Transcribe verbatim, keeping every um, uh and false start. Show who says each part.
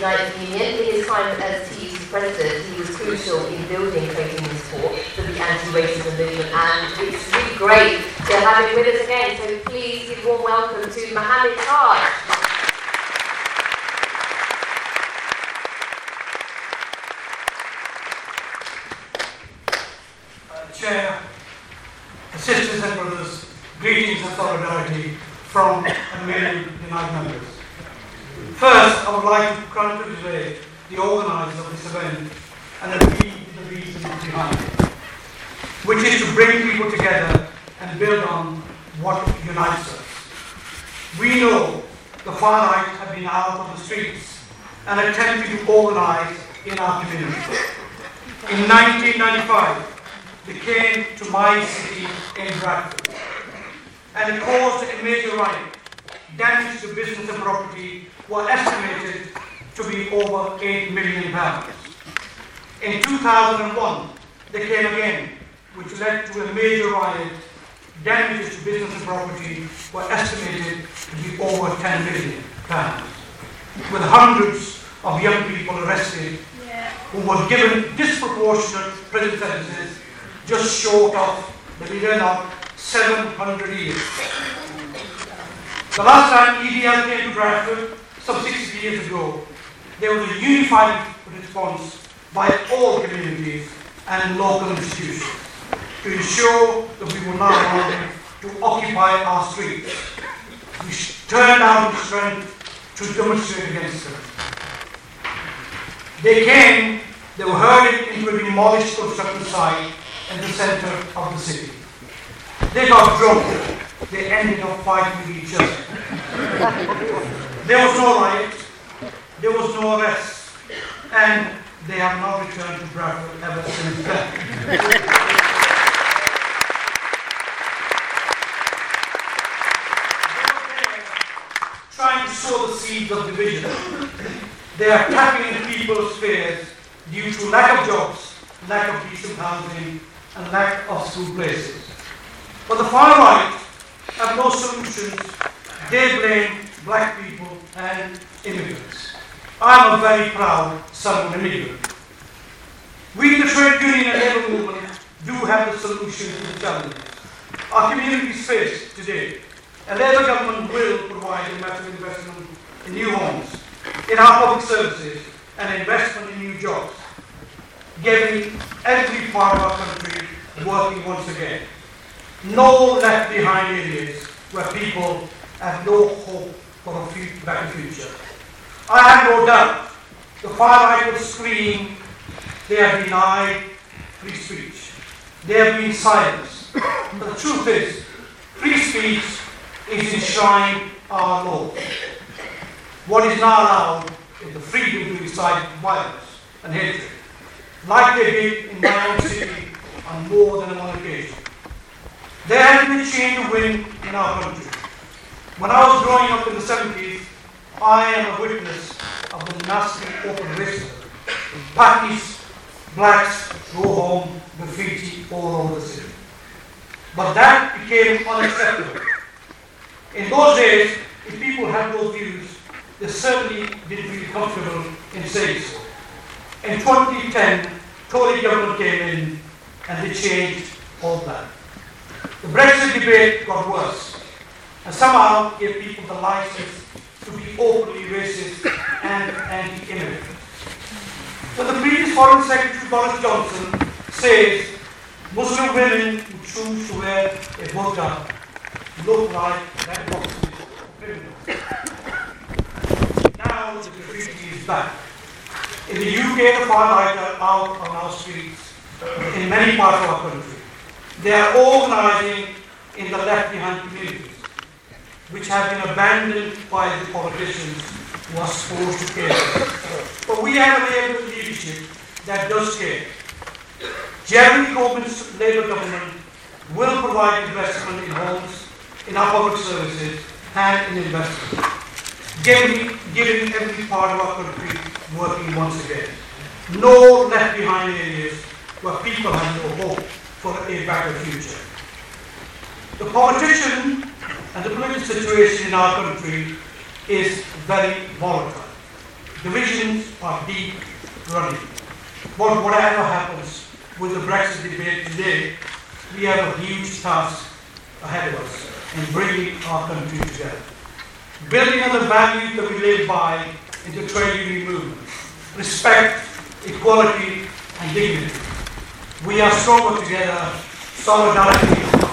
Speaker 1: United Union. In his time as T U C president, he was crucial in building trade union support for the anti-racism movement, and it's really great to have him with us again. So please give a warm welcome to Mohammed Taj.
Speaker 2: Chair, sisters and brothers, greetings and solidarity from a million United members. First, I would like to congratulate the organisers of this event and read the reason behind it, which is to bring people together and build on what unites us. We know the far right have been out on the streets and attempting to organise in our community. In nineteen ninety-five, they came to my city in Bradford, and it caused a major riot. Damage to business and property were estimated to be over eight million pounds. In two thousand one, they came again, which led to a major riot. Damages to business and property were estimated to be over ten million pounds, with hundreds of young people arrested who were given disproportionate prison sentences just short of, believe it or not, seven hundred years. The last time E D L came to Bradford, some sixty years ago, there was a unified response by all communities and local institutions to ensure that we were not allowed to occupy our streets. We turned out in strength to demonstrate against them. They came, they were herded into a demolished construction site in the centre of the city. They got drunk. They ended up fighting with each other. There was no riot. There was no arrest. And they have not returned to Bradford ever since then. Trying to sow the seeds of division. They are tapping into people's fears due to lack of jobs, lack of decent housing, and lack of school places. But the far right have no solutions. They blame black people and immigrants. I am a very proud son of an immigrant. We, the trade union and labour movement, do have the solution to the challenges our communities face today. A Labour government will provide a massive investment in new homes, in our public services, and investment in new jobs, getting every part of our country working once again. No left behind areas where people have no hope for a future, better future. I have no doubt the far right will scream they are denied free speech. They have been silenced. But the truth is, free speech is enshrined our law. What is not allowed is the freedom to incite violence and hatred, like they did in my own city on more than one occasion. There has been a change of wind in our country. When I was growing up in the seventies, I am a witness of the nasty open racism. Pakis, blacks, go home, graffiti all over the city. But that became unacceptable. In those days, if people had those views, they certainly didn't feel comfortable in saying so. In twenty ten, Tory government came in and they changed all that. The Brexit debate got worse and somehow gave people the license to be openly racist and anti-immigrant. So the previous Foreign Secretary Boris Johnson says Muslim women who choose to wear a burqa look like that boxing criminal. Now the graffiti is back. In the U K, the far right are out on our streets in many parts of our country. They are organising in the left-behind communities, which have been abandoned by the politicians who are supposed to care. But we have a Labour leadership that does care. Jeremy Corbyn's Labour government will provide investment in homes, in our public services, and in investment, giving, giving every part of our country working once again. No left behind areas where people have no hope for a better future. The politician and the political situation in our country is very volatile. Divisions are deep running. But whatever happens with the Brexit debate today, we have a huge task ahead of us in bringing our country together. Building on the values that we live by in the trade union movement: respect, equality, and dignity. We are stronger together. Solidarity